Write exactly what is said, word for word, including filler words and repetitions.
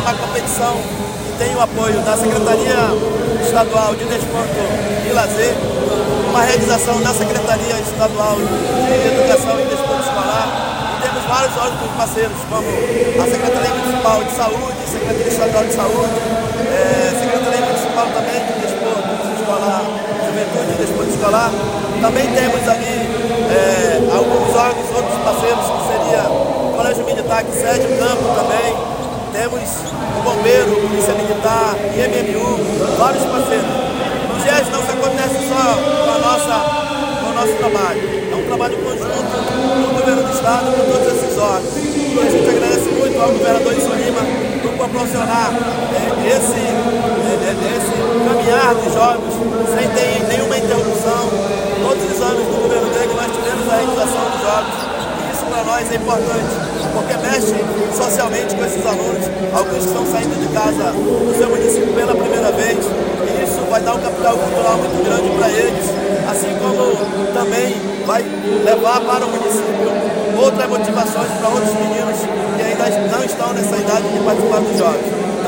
uma competição que tem o apoio da Secretaria Estadual de Desporto e Lazer, uma realização da Secretaria Estadual de Educação e Desporto Escolar. E temos vários outros parceiros, como a Secretaria Municipal de Saúde, Secretaria Estadual de Saúde, é, Secretaria Municipal também de Desporto Escolar, Juventude e Desporto Escolar. Também temos ali é, alguns órgãos, outros parceiros, que seria o Colégio Militar, que cede o campo também. Temos o Bombeiro, Polícia Militar, I M M U, vários parceiros. O G E S não se acontece só com, a nossa, com o nosso trabalho. É um trabalho conjunto do governo do estado com todos esses órgãos. E a gente agradece muito ao governador Wilson Lima por proporcionar é, esse, é, esse caminhar dos jogos sem ter nenhuma interrupção. Todos os anos do governo dele nós tivemos a realização dos jogos. E isso para nós é importante, porque mexe socialmente com esses alunos, alguns que estão saindo de casa do seu município pela primeira vez, e isso vai dar um capital cultural muito grande para eles, assim como também vai levar para o município outras motivações para outros meninos que ainda não estão nessa idade de participar dos jogos.